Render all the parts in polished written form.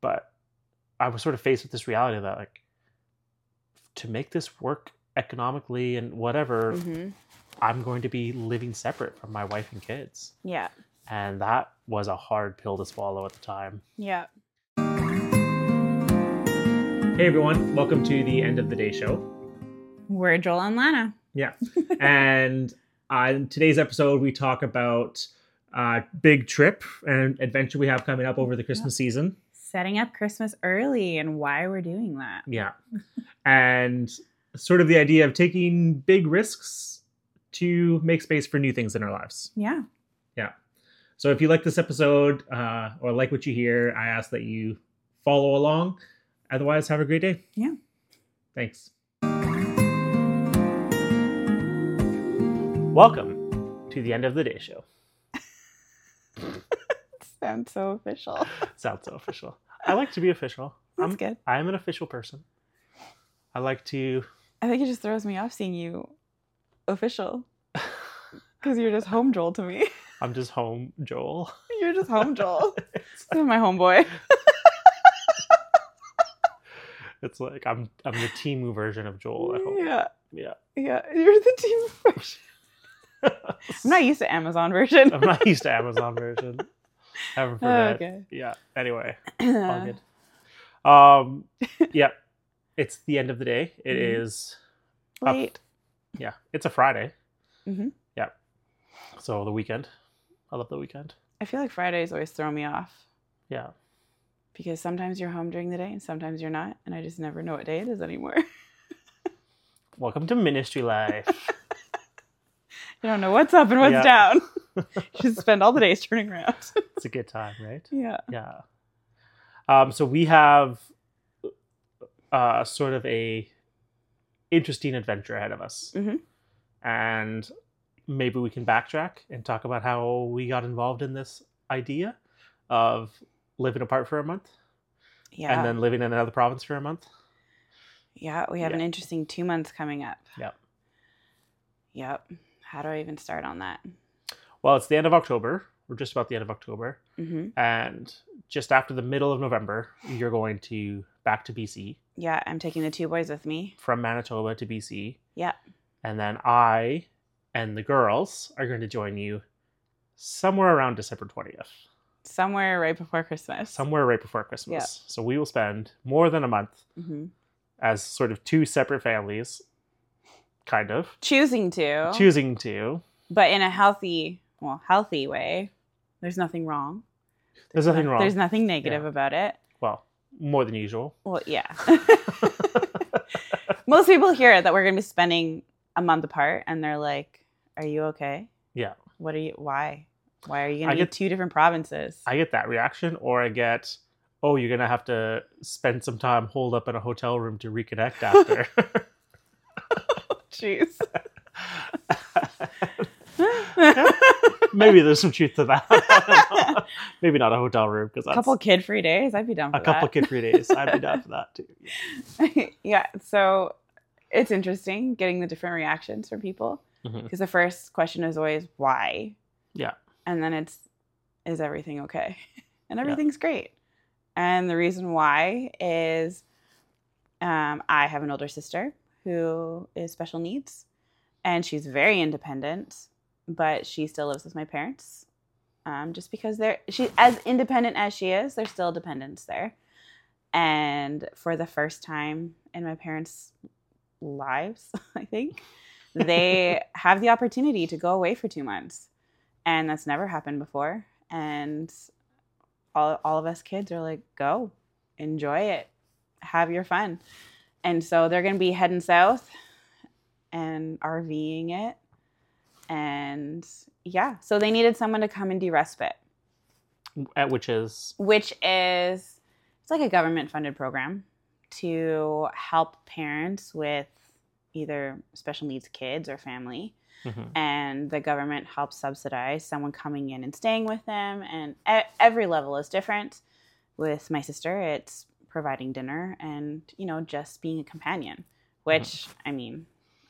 But I was sort of faced with this reality that, like, to make this work economically and whatever, I'm going to be living separate from my wife and kids. Yeah. And that was a hard pill to swallow at the time. Yeah. Hey everyone, welcome to the End of the Day show. We're Joel and Lana. Yeah. And on today's episode, we talk about big trip and adventure we have coming up over the Christmas season. Setting up Christmas early and why we're doing that. Yeah. And sort of the idea of taking big risks to make space for new things in our lives. Yeah. Yeah. So if you like this episode or like what you hear, I ask that you follow along. Otherwise, have a great day. Yeah. Thanks. Welcome to the End of the Day show. Sounds so official. Sounds so official. I like to be official. That's good. I'm an official person. I like to... I think it just throws me off seeing you official. Because you're just home Joel to me. I'm just home Joel. You're just home Joel. You're my homeboy. It's like I'm the Temu version of Joel at home. Yeah. Yeah. Yeah. You're the Temu version. I'm not used to Amazon version. I'm not used to Amazon version. Haven't forget. Okay. Yeah. Anyway, all good. Yeah. It's the end of the day. It is late. Yeah. It's a Friday. Mm-hmm. Yeah. So the weekend. I love the weekend. I feel like Fridays always throw me off. Yeah. Because sometimes you're home during the day and sometimes you're not. And I just never know what day it is anymore. Welcome to ministry life. You don't know what's up and what's down. You just spend all the days turning around. It's a good time, right? Yeah. Yeah. So we have sort of a interesting adventure ahead of us. Mm-hmm. And maybe we can backtrack and talk about how we got involved in this idea of living apart for a month. Yeah. And then living in another province for a month. Yeah, we have an interesting 2 months coming up. Yep. Yep. How do I even start on that? Well, it's the end of October. We're just about the end of October. Mm-hmm. And just after the middle of November, you're going back to BC. Yeah, I'm taking the two boys with me. From Manitoba to BC. Yeah. And then I and the girls are going to join you somewhere around December 20th. Somewhere right before Christmas. Somewhere right before Christmas. Yeah. So we will spend more than a month as sort of two separate families, kind of. Choosing to. But in a healthy way. There's nothing wrong. There's nothing wrong. There's nothing negative about it. Well, more than usual. Well, yeah. Most people hear that we're going to be spending a month apart and they're like, are you okay? Yeah. Why? Why are you going to be two different provinces? I get that reaction, or I get, oh, you're going to have to spend some time holed up in a hotel room to reconnect after. Jeez. Maybe there's some truth to that. Maybe not a hotel room, because that's a couple kid-free days. I'd be down for that. A couple kid-free days. I'd be down for that too. Yeah. Yeah. So it's interesting getting the different reactions from people, because the first question is always why. Yeah. And then is everything okay? And everything's great. And the reason why is I have an older sister who is special needs, and she's very independent, but she still lives with my parents. Just because she's as independent as she is, there's still dependence there. And for the first time in my parents' lives, I think, they have the opportunity to go away for 2 months. And that's never happened before. And all of us kids are like, go, enjoy it, have your fun. And so they're going to be heading south and RVing it. And yeah, so they needed someone to come and do respite. Which is, it's like a government funded program to help parents with either special needs kids or family. And the government helps subsidize someone coming in and staying with them. And every level is different. With my sister, it's providing dinner and, just being a companion, which, I mean,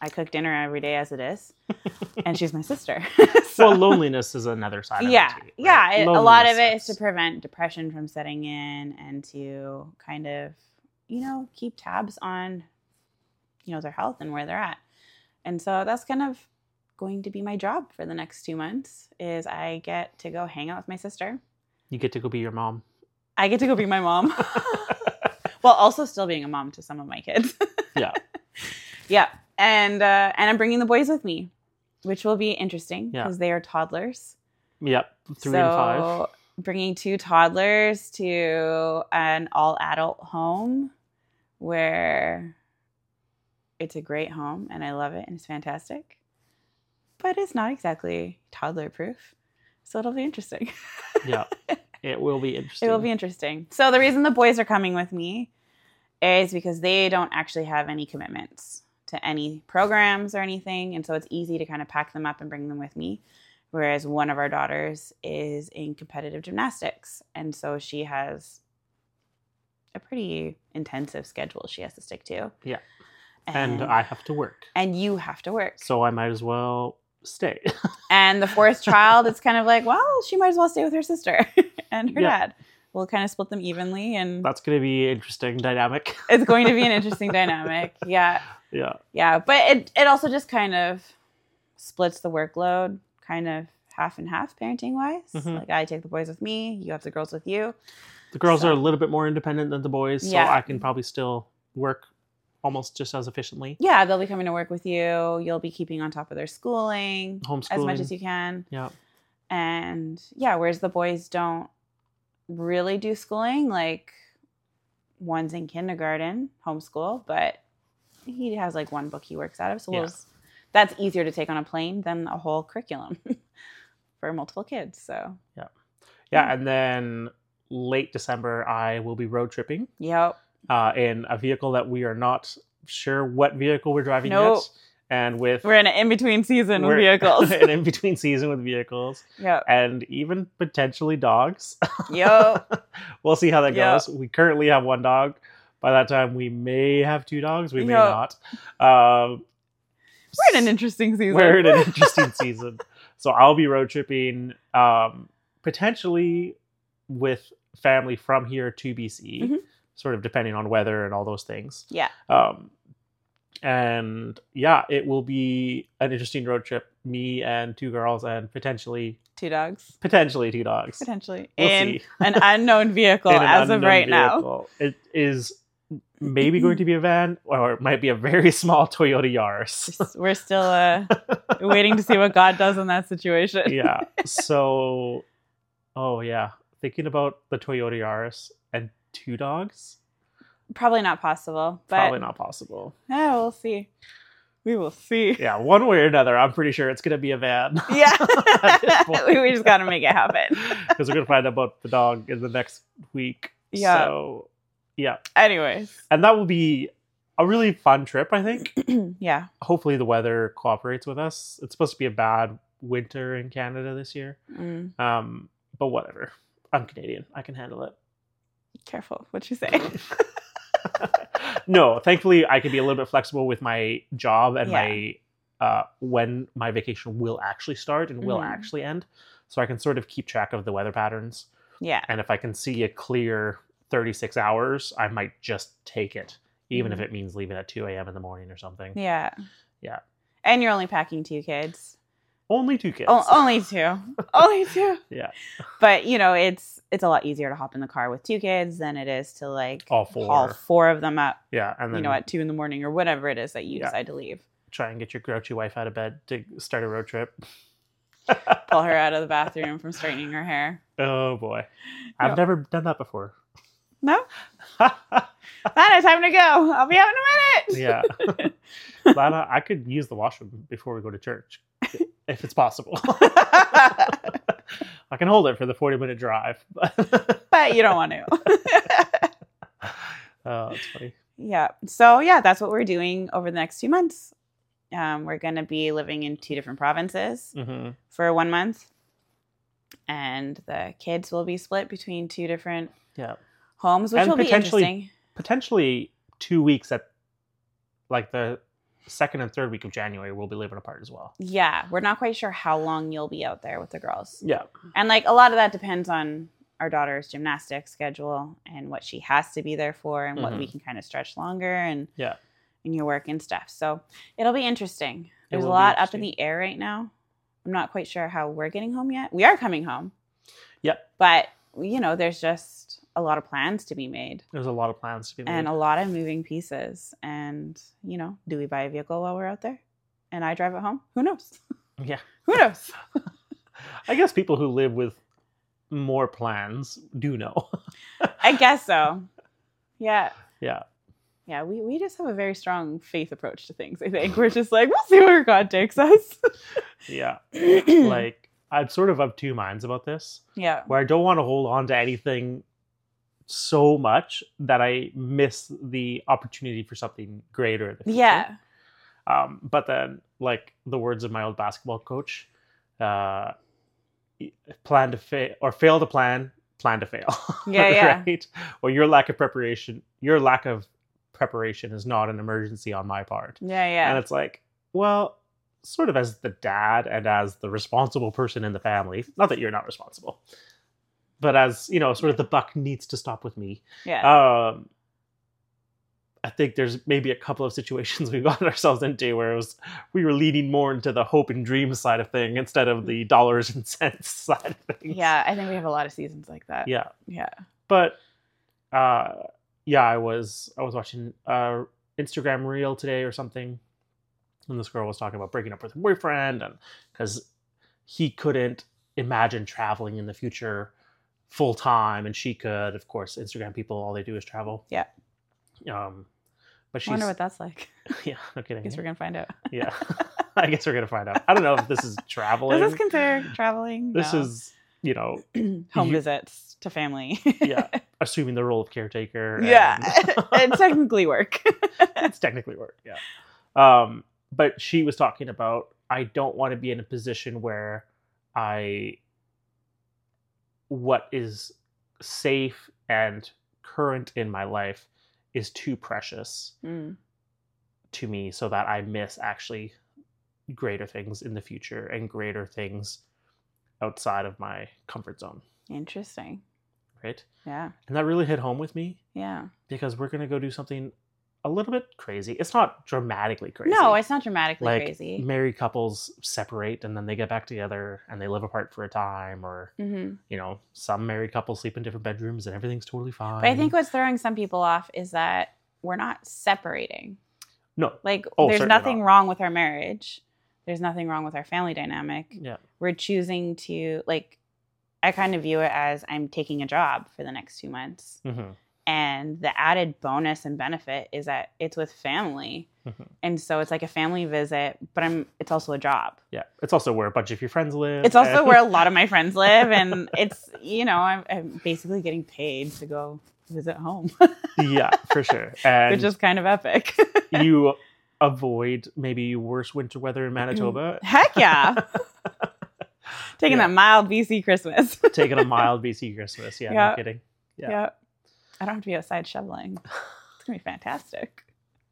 I cook dinner every day as it is, and she's my sister. Well, loneliness is another side of it too, right? Yeah. A lot of it is to sucks. prevent depression from setting in and to kind of, keep tabs on, their health and where they're at. And so that's kind of going to be my job for the next 2 months is I get to go hang out with my sister. You get to go be your mom. I get to go be my mom. While also still being a mom to some of my kids. Yeah. Yeah. And I'm bringing the boys with me, which will be interesting Yeah. because they are toddlers. Yep. 3 and 5. Bringing 2 toddlers to an all-adult home where it's a great home and I love it and it's fantastic. But it's not exactly toddler-proof. So it'll be interesting. Yeah. It will be interesting. It will be interesting. So the reason the boys are coming with me is because they don't actually have any commitments to any programs or anything. And so it's easy to kind of pack them up and bring them with me. Whereas one of our daughters is in competitive gymnastics. And so she has a pretty intensive schedule she has to stick to. Yeah. And I have to work. And you have to work. So I might as well stay. And the 4th child, it's kind of like, well, she might as well stay with her sister and her dad. We'll kind of split them evenly. And that's going to be an interesting dynamic. It's going to be an interesting dynamic. Yeah. Yeah. Yeah. But it also just kind of splits the workload kind of half and half parenting wise. Mm-hmm. Like I take the boys with me. You have the girls with you. The girls are a little bit more independent than the boys. So Yeah. I can probably still work almost just as efficiently. Yeah. They'll be coming to work with you. You'll be keeping on top of their schooling. Homeschooling. As much as you can. Yeah. And yeah, whereas the boys don't really do schooling, like one's in kindergarten, homeschool, but he has like one book he works out of. So that's easier to take on a plane than a whole curriculum for multiple kids. So yeah. And then late December, I will be road tripping. Yep. In a vehicle that we are not sure what vehicle we're driving Nope. yet. And we're in an in-between season with vehicles. An in-between season with vehicles. Yep. And even potentially dogs. Yep. We'll see how that goes. We currently have 1 dog. By that time, we may have 2 dogs. We may not. We're in an interesting season. We're in an interesting season. So I'll be road tripping potentially with family from here to BC, sort of depending on weather and all those things. Yeah. And yeah, it will be an interesting road trip. Me and 2 girls and potentially 2 dogs. Potentially 2 dogs. Potentially. We'll in see. an unknown vehicle as of right now. It is maybe going to be a van, or it might be a very small Toyota Yaris. We're still waiting to see what God does in that situation. Yeah. So, thinking about the Toyota Yaris and 2 dogs. Probably not possible. But Probably not possible. Yeah, we'll see. We will see. Yeah, one way or another, I'm pretty sure it's going to be a van. Yeah. We just got to make it happen. Because we're going to find out about the dog in the next week. Yeah. So, yeah. Anyways. And that will be a really fun trip, I think. Yeah. Hopefully the weather cooperates with us. It's supposed to be a bad winter in Canada this year. But whatever. I'm Canadian. I can handle it. Careful what you say. No, thankfully I can be a little bit flexible with my job and my when my vacation will actually start and will actually end. So I can sort of keep track of the weather patterns. Yeah. And if I can see a clear 36 hours, I might just take it, even if it means leaving at 2 a.m. in the morning or something. Yeah. Yeah. And you're only packing 2 kids. Only 2 kids. Only 2. Only 2. Yeah. But, it's a lot easier to hop in the car with 2 kids than it is to all haul 4 of them up. Yeah. And then, at 2 a.m. or whatever it is that you decide to leave. Try and get your grouchy wife out of bed to start a road trip. Pull her out of the bathroom from straightening her hair. Oh boy. I've never done that before. No? Lana, time to go. I'll be out in a minute. Yeah. Lana, I could use the washroom before we go to church. If it's possible. I can hold it for the 40-minute drive. But you don't want to. Oh, that's funny. Yeah. So, that's what we're doing over the next 2 months. We're going to be living in 2 different provinces for 1 month. And the kids will be split between 2 different homes, which will be interesting. Potentially 2 weeks at like the second and third week of January, we'll be living apart as well. Yeah, we're not quite sure how long you'll be out there with the girls. Yeah. And like a lot of that depends on our daughter's gymnastics schedule and what she has to be there for and what we can kind of stretch longer and your work and stuff. So it'll be interesting. There's a lot up in the air right now. I'm not quite sure how we're getting home yet. We are coming home. Yep. But, you know, there's just a lot of plans to be made. There's a lot of plans to be made. And a lot of moving pieces. And, you know, do we buy a vehicle while we're out there? And I drive it home? Who knows? Yeah. Who knows? I guess people who live with more plans do know. I guess so. Yeah. Yeah. Yeah, we just have a very strong faith approach to things, I think. We're just like, we'll see where God takes us. Yeah. Like, I'm sort of two minds about this. Yeah. Where I don't want to hold on to anything so much that I miss the opportunity for something greater in the future. Yeah. But then, like the words of my old basketball coach, plan to fail or fail to plan to fail. Yeah. Right? Or your lack of preparation is not an emergency on my part. Yeah. And it's like, well, sort of as the dad and as the responsible person in the family, not that you're not responsible, but as, you know, sort of the buck needs to stop with me. Yeah. I think there's maybe a couple of situations we got ourselves into where we were leaning more into the hope and dreams side of thing instead of the dollars and cents side of things. Yeah, I think we have a lot of seasons like that. Yeah. Yeah. But I was watching Instagram reel today or something, and this girl was talking about breaking up with her boyfriend, and because he couldn't imagine traveling in the future full time, and she could. Of course, Instagram people, all they do is travel. Yeah. But I wonder what that's like. Yeah, no kidding. I guess we're gonna find out. Yeah, I guess we're gonna find out. I don't know if this is traveling. Does this consider traveling? This is, you know, home visits to family. Yeah, assuming the role of caretaker. Yeah, it's technically work. It's technically work. Yeah. But she was talking about, I don't want to be in a position where what is safe and current in my life is too precious to me, so that I miss actually greater things in the future and greater things outside of my comfort zone. Interesting. Right? Yeah. And that really hit home with me. Yeah. Because we're going to go do something a little bit crazy. It's not dramatically crazy. No, it's not dramatically like, crazy. Married couples separate and then they get back together and they live apart for a time, or you know, some married couples sleep in different bedrooms and everything's totally fine. But I think what's throwing some people off is that we're not separating. No. Like, there's nothing wrong with our marriage. There's nothing wrong with our family dynamic. Yeah. We're choosing to, like, I kind of view it as I'm taking a job for the next 2 months. And the added bonus and benefit is that it's with family. And so it's like a family visit, but it's also a job. Yeah. It's also where a bunch of your friends live. It's also where a lot of my friends live. And it's, you know, I'm basically getting paid to go visit home. Yeah, for sure. And which is kind of epic. You avoid maybe worse winter weather in Manitoba. Heck yeah. Taking that mild BC Christmas. Taking a mild BC Christmas. Yeah, no kidding. Yeah. I don't have to be outside shoveling. It's going to be fantastic.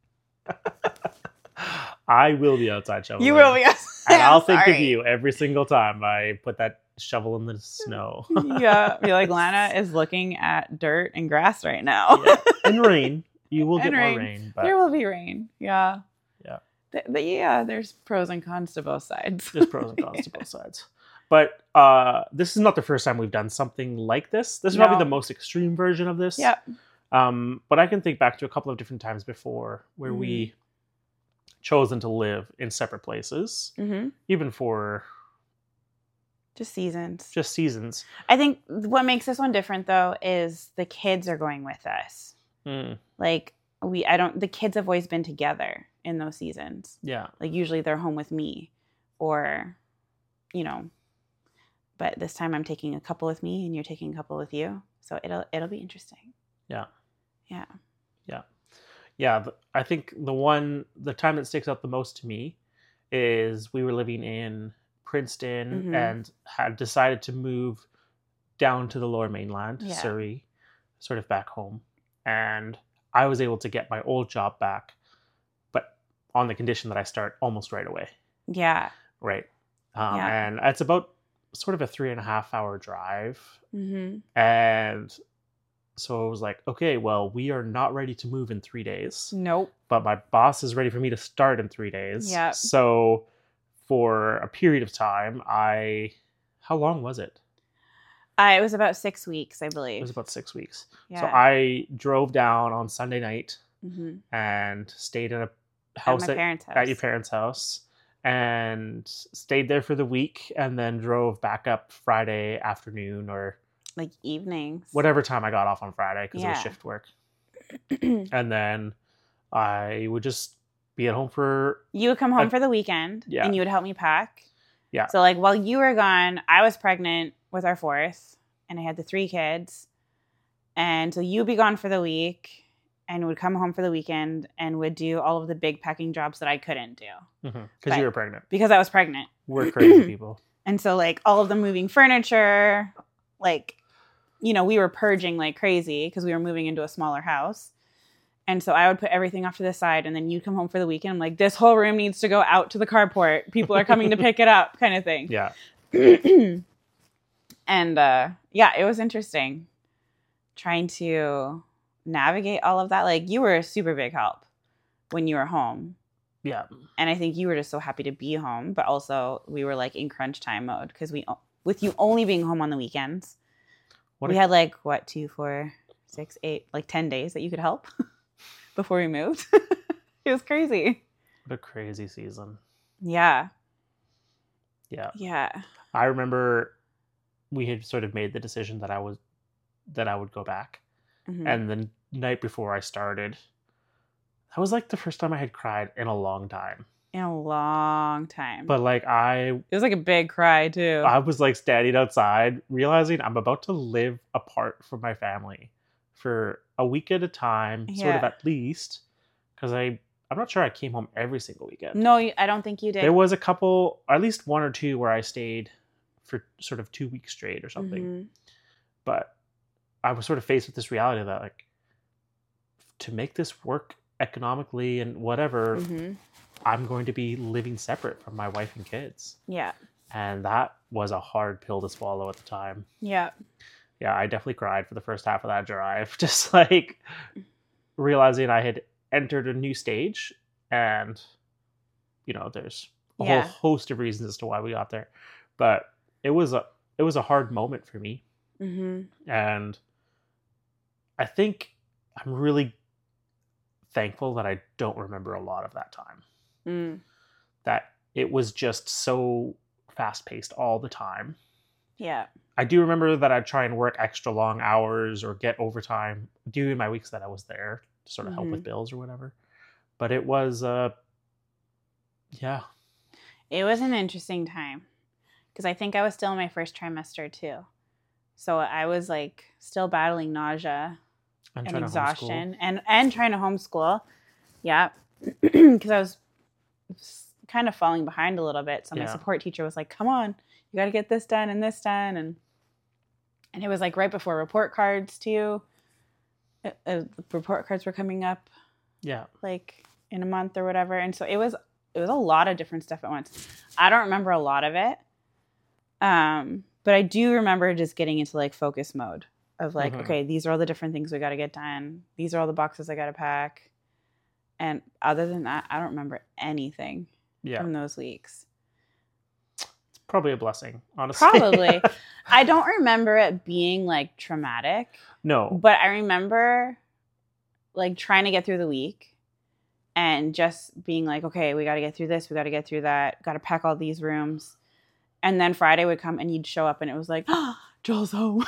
I will be outside shoveling. You will be outside. And I'll think of you every single time I put that shovel in the snow. Yeah. You're like, Lana is looking at dirt and grass right now. Yeah. And rain. You will get more rain. But there will be rain. Yeah. Yeah. But yeah, there's pros and cons to both sides. There's pros and cons to both sides. But this is not the first time we've done something like this. This is probably the most extreme version of this. Yeah. But I can think back to a couple of different times before where we chosen to live in separate places, even for just seasons. Just seasons. I think what makes this one different, though, is the kids are going with us. Like the kids have always been together in those seasons. Yeah. Like usually they're home with me, or, you know. But this time I'm taking a couple with me and you're taking a couple with you. So it'll be interesting. Yeah. Yeah. Yeah. Yeah. I think the time that sticks out the most to me is we were living in Princeton and had decided to move down to the Lower Mainland, Surrey, sort of back home. And I was able to get my old job back. But on the condition that I start almost right away. Yeah. Right. Yeah. And it's about sort of a 3.5 hour drive. Mm-hmm. And so I was like, okay, well, we are not ready to move in 3 days, Nope. but my boss is ready for me to start in 3 days. Yep. So for a period of time, how long was it? It was about 6 weeks, I It believe. was about 6 weeks. Yeah. So I drove down on Sunday night Mm-hmm. and stayed in a house At my parents' house. at your parents' house, and stayed there for the week, and then drove back up Friday afternoon or Like evenings. whatever time I got off on Friday because it was Yeah. shift work. And then I would just be at home for You would come home for the weekend, Yeah. and you would help me pack. Yeah. So, like, while you were gone, I was pregnant with our fourth, and I had the 3 kids. And so you'd be gone for the week, and would come home for the weekend, and would do all of the big packing jobs that I couldn't do because you were pregnant. because I was pregnant. We're crazy people. And so, like, all of the moving furniture, like, you know, we were purging like crazy because we were moving into a smaller house. And so I would put everything off to the side, and then you'd come home for the weekend. I'm like, this whole room needs to go out to the carport. People are coming to pick it up, kind of thing. Yeah. And yeah, it was interesting trying to navigate all of that. Like, you were a super big help when you were home. Yeah. And I think you were just so happy to be home, but also we were like in crunch time mode because with you only being home on the weekends, we had like 2, 4, 6, 8, like 10 days that you could help before we moved. It was crazy. What a crazy season. Yeah. Yeah. Yeah. I remember we had sort of made the decision that I would go back. Mhm. And the night before I started, that was like the first time I had cried in a long time. In a long time. But like it was like a big cry too. I was like standing outside realizing I'm about to live apart from my family for a week at a time, sort of Yeah. at least, because I'm not sure I came home every single weekend. No, I don't think you did. There was a couple, at least 1 or 2, where I stayed for sort of 2 weeks straight or something. Mhm. But I was sort of faced with this reality that, like, to make this work economically and whatever, Mhm. I'm going to be living separate from my wife and kids. Yeah. And that was a hard pill to swallow at the time. Yeah. Yeah, I definitely cried for the first half of that drive. Just like realizing I had entered a new stage, and, you know, there's a Yeah. whole host of reasons as to why we got there. But it was a hard moment for me. Mhm. And I think I'm really thankful that I don't remember a lot of that time. Mm. That it was just so fast paced all the time. Yeah. I do remember that I'd try and work extra long hours or get overtime during my weeks that I was there to sort of help with bills or whatever. But it was, yeah. It was an interesting time because I think I was still in my first trimester too. So I was like still battling nausea and trying to exhaustion and trying to homeschool. Yeah. Because I was kind of falling behind a little bit. So my Yeah. support teacher was like, come on, you got to get this done and this done. And it was like right before report cards too. Report cards were coming up Yeah. like in a month or whatever. And so it was a lot of different stuff at once. I don't remember a lot of it. But I do remember just getting into like focus mode of like, Mhm. okay, these are all the different things we got to get done. These are all the boxes I got to pack. And other than that, I don't remember anything Yeah. from those weeks. It's probably a blessing, honestly. Probably. I don't remember it being like traumatic, No. but I remember like trying to get through the week and just being like, okay, we got to get through this. We got to get through that. Got to pack all these rooms. And then Friday would come and you'd show up and it was like, oh, Joel's home.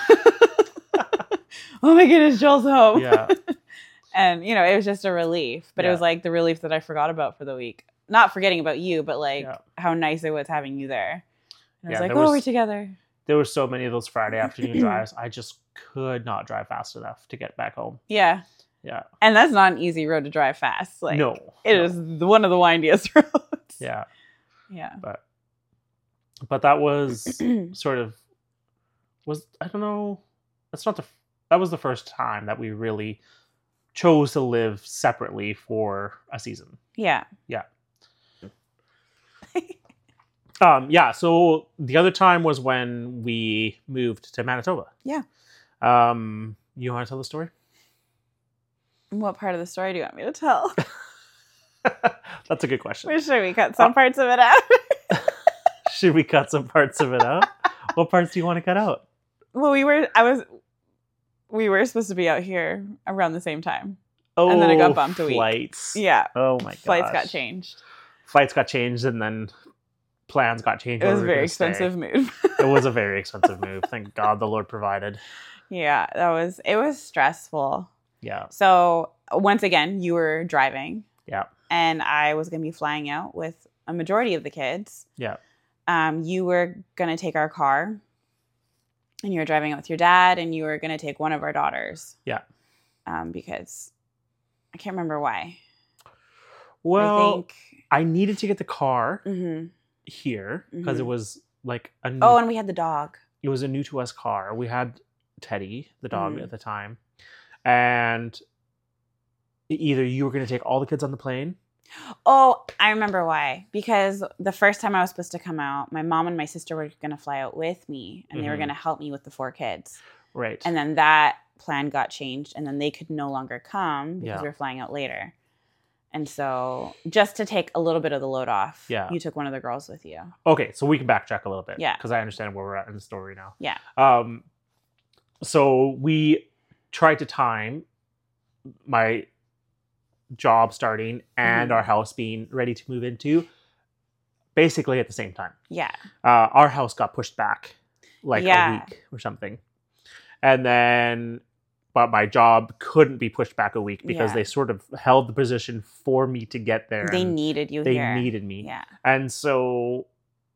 Oh my goodness, Joel's home. Yeah. And, you know, it was just a relief. But it Yeah. was like the relief that I forgot about for the week. Not forgetting about you, but like Yeah. how nice it was having you there. And I was Yeah, like, there oh, was- we're together. There were so many of those Friday afternoon drives. I just could not drive fast enough to get back home. Yeah. Yeah. And that's not an easy road to drive fast. Like, No. It no. is one of the windiest roads. Yeah. Yeah. But that was sort of I don't know. That was the first time that we really chose to live separately for a season. Yeah. Yeah. So the other time was when we moved to Manitoba. Yeah. You want to tell the story? What part of the story do you want me to tell? That's a good question. Should we cut some parts of it out? Should we cut some parts of it out? What parts do you want to cut out? Well, we were supposed to be out here around the same time. Oh, and then it got bumped a week. Flights. Yeah. Oh my god. Flights got changed. Flights got changed, and then plans got changed. It was a very expensive move. It was a very expensive move. Thank God the Lord provided. Yeah, it was stressful. Yeah. So once again, you were driving. Yeah. And I was going to be flying out with a majority of the kids. Yeah. You were going to take our car, and you were driving out with your dad, and you were going to take one of our daughters. Yeah. Because I can't remember why. Well, I needed to get the car Mm-hmm. here because it was like a new, and we had the dog. It was a new to us car. We had Teddy, the dog, at the time, and either you were going to take all the kids on the plane. Oh, I remember why. Because the first time I was supposed to come out, my mom and my sister were going to fly out with me, and they were going to help me with the 4 kids. Right. And then that plan got changed, and then they could no longer come because we were flying out later. And so just to take a little bit of the load off, you took one of the girls with you. Okay, so we can backtrack a little bit. Yeah. Because I understand where we're at in the story now. Yeah. So we tried to time my job starting and our house being ready to move into basically at the same time. Yeah. Our house got pushed back like a week or something. And then, but my job couldn't be pushed back a week because they sort of held the position for me to get there. They needed you here. They needed me. Yeah. And so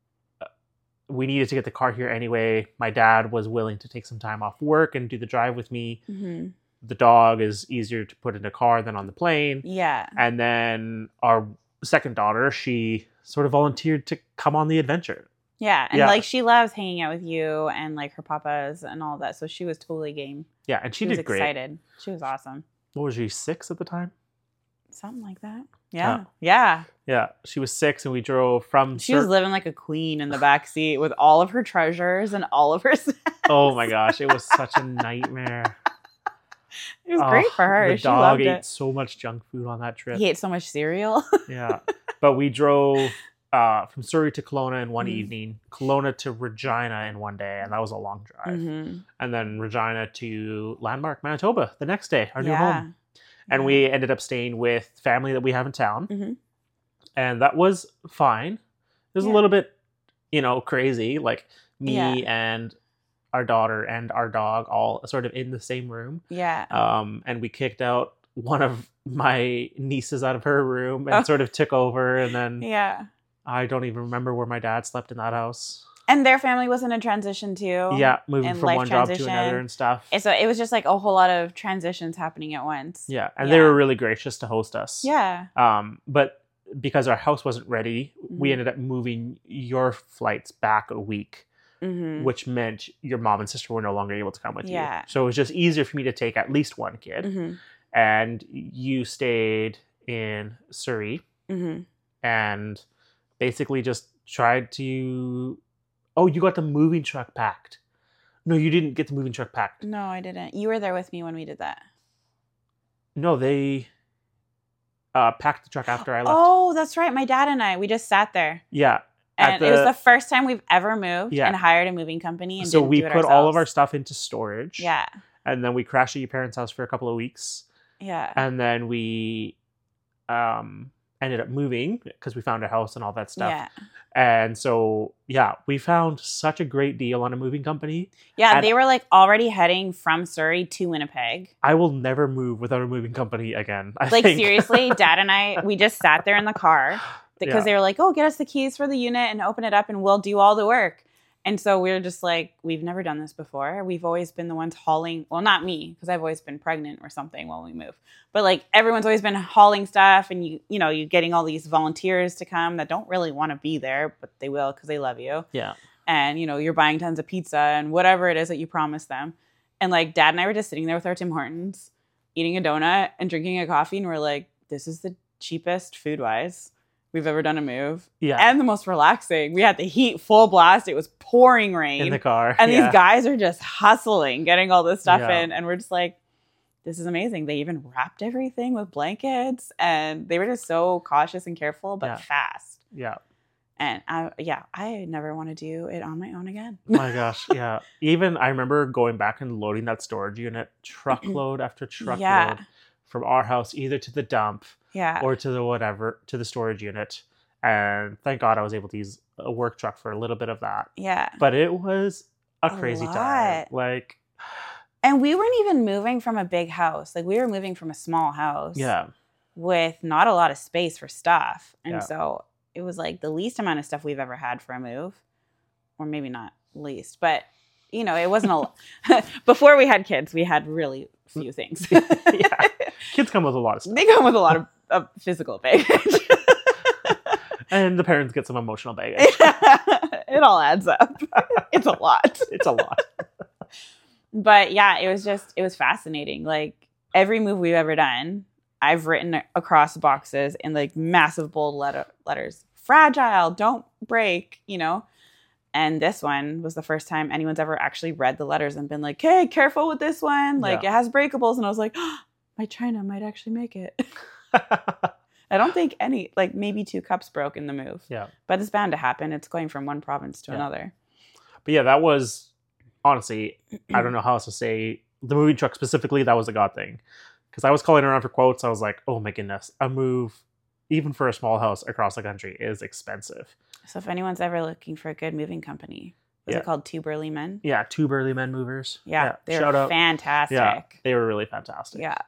we needed to get the car here anyway. My dad was willing to take some time off work and do the drive with me. Mm-hmm. The dog is easier to put in a car than on the plane. Yeah. And then our second daughter, she sort of volunteered to come on the adventure. Yeah. And like she loves hanging out with you and like her papas and all that. So she was totally game. Yeah. And she did great. Excited. She was awesome. What was she, 6 at the time? Something like that. Yeah. Yeah. Yeah. She was 6 and we drove from... She was living like a queen in the back seat with all of her treasures and all of her snacks. Oh my gosh. It was such a nightmare. It was great for her. The dog ate so much junk food on that trip. He ate so much cereal. Yeah. But we drove from Surrey to Kelowna in one evening, Kelowna to Regina in one day, and that was a long drive. Mm-hmm. And then Regina to Landmark, Manitoba the next day, our new home. And we ended up staying with family that we have in town. Mm-hmm. And that was fine. It was a little bit, crazy. Like me and our daughter and our dog all sort of in the same room. Yeah. And we kicked out one of my nieces out of her room and sort of took over. And then I don't even remember where my dad slept in that house. And their family was in a transition too. Yeah, moving from one job to another and stuff. And so it was just like a whole lot of transitions happening at once. Yeah, and they were really gracious to host us. Yeah. But because our house wasn't ready, we ended up moving your flights back a week. Mm-hmm. Which meant your mom and sister were no longer able to come with you. So it was just easier for me to take at least one kid. Mm-hmm. And you stayed in Surrey and basically just tried to... Oh, you got the moving truck packed. No, you didn't get the moving truck packed. No, I didn't. You were there with me when we did that. No, they packed the truck after I left. Oh, that's right. My dad and I, we just sat there. Yeah. And it was the first time we've ever moved and hired a moving company. And so we put all of our stuff into storage. Yeah. And then we crashed at your parents' house for a couple of weeks. Yeah. And then we ended up moving because we found a house and all that stuff. Yeah. And so, we found such a great deal on a moving company. Yeah, and they were like already heading from Surrey to Winnipeg. I will never move without a moving company again. I think. Seriously, Dad and I, we just sat there in the car. Because they were like, oh, get us the keys for the unit and open it up and we'll do all the work. And so we were just like, we've never done this before. We've always been the ones hauling. Well, not me, because I've always been pregnant or something while we move. But like everyone's always been hauling stuff and you're getting all these volunteers to come that don't really want to be there, but they will because they love you. Yeah. And, you're buying tons of pizza and whatever it is that you promised them. And like Dad and I were just sitting there with our Tim Hortons, eating a donut and drinking a coffee, and we're like, this is the cheapest food-wise we've ever done a move. Yeah. And the most relaxing. We had the heat full blast. It was pouring rain. In the car. And these guys are just hustling, getting all this stuff Yeah. in. And we're just like, this is amazing. They even wrapped everything with blankets. And they were just so cautious and careful, but fast. Yeah. And I never want to do it on my own again. My gosh, yeah. Even I remember going back and loading that storage unit, truckload after truckload, from our house either to the dump or to the storage unit. And thank God I was able to use a work truck for a little bit of that. Yeah. But it was a crazy time. Like, and we weren't even moving from a big house. Like, we were moving from a small house. Yeah. With not a lot of space for stuff. And so it was like the least amount of stuff we've ever had for a move. Or maybe not least, but you know, it wasn't a before we had kids, we had really few things. Yeah. Kids come with a lot of stuff. They come with a lot of physical baggage. And the parents get some emotional baggage. It all adds up. It's a lot. It's a lot. But yeah, it was fascinating. Like every move we've ever done, I've written across boxes in like massive bold letters, fragile, don't break, you know? And this one was the first time anyone's ever actually read the letters and been like, hey, careful with this one. Like it has breakables. And I was like, oh, my china might actually make it. I don't think maybe 2 cups broke in the move. Yeah. But it's bound to happen. It's going from one province to another. But yeah, that was honestly, I don't know how else to say the moving truck specifically. That was a God thing. Because I was calling around for quotes. I was like, oh my goodness, a move, even for a small house across the country, is expensive. So if anyone's ever looking for a good moving company, was it called Two Burly Men? Yeah, Two Burly Men Movers. Yeah, they were fantastic. Yeah, they were really fantastic. Yeah.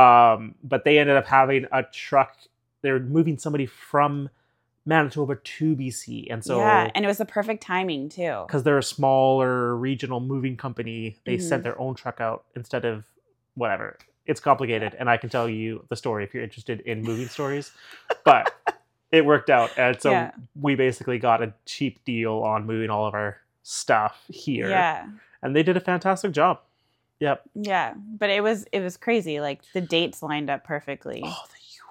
But they ended up having a truck. They were moving somebody from Manitoba to BC. And so... Yeah, and it was the perfect timing, too. Because they're a smaller regional moving company. They sent their own truck out instead of whatever. It's complicated, and I can tell you the story if you're interested in moving stories. But it worked out. And so we basically got a cheap deal on moving all of our stuff here. Yeah. And they did a fantastic job. Yep. Yeah. But it was crazy. Like the dates lined up perfectly. Oh,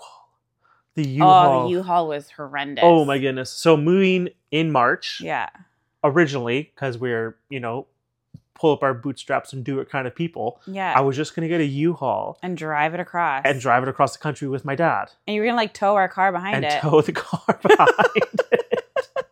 the U-Haul. Oh, the U-Haul was horrendous. Oh my goodness. So moving in March. Yeah. Originally, because we're, pull up our bootstraps and do it kind of people. Yeah. I was just going to get a U-Haul. And drive it across. And drive it across the country with my dad. And you were going to tow our car behind it. And tow the car behind it.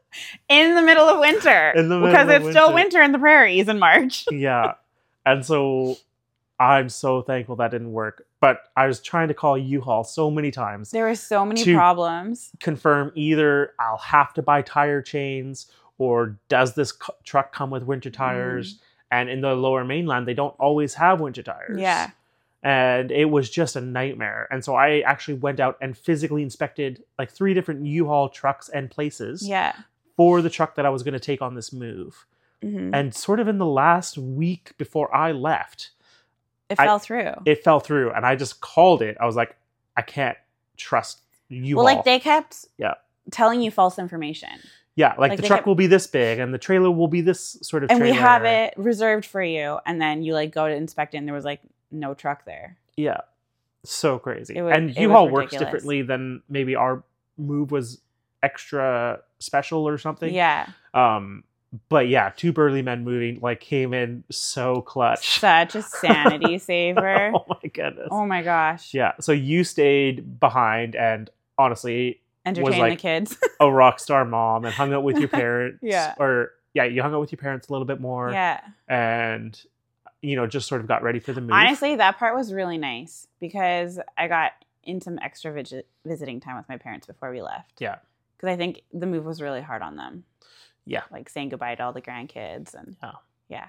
In the middle of winter. Because it's still winter in the prairies in March. Yeah. And so I'm so thankful that didn't work. But I was trying to call U-Haul so many times. There were so many problems. Confirm either I'll have to buy tire chains or does this truck come with winter tires? And in the Lower Mainland, they don't always have winter tires. Yeah. And it was just a nightmare. And so I actually went out and physically inspected like 3 different U-Haul trucks and places for the truck that I was going to take on this move. Mm-hmm. And sort of in the last week before I left, it fell through. It fell through. And I just called it. I was like, I can't trust U-Haul. Well, like they kept telling you false information. Yeah, like the truck will be this big and the trailer will be this sort of trailer. And we have it reserved for you. And then you go to inspect it and there was no truck there. Yeah. So crazy. And U-Haul works differently than maybe our move was extra special or something. Yeah. But yeah, Two Burly Men moving came in so clutch. Such a sanity saver. Oh my goodness. Oh my gosh. Yeah. So you stayed behind and honestly entertain the kids. A rock star mom and hung out with your parents. Yeah. You hung out with your parents a little bit more. Yeah. And just sort of got ready for the move. Honestly, that part was really nice because I got in some extra visiting time with my parents before we left. Yeah. Because I think the move was really hard on them. Yeah. Saying goodbye to all the grandkids and yeah.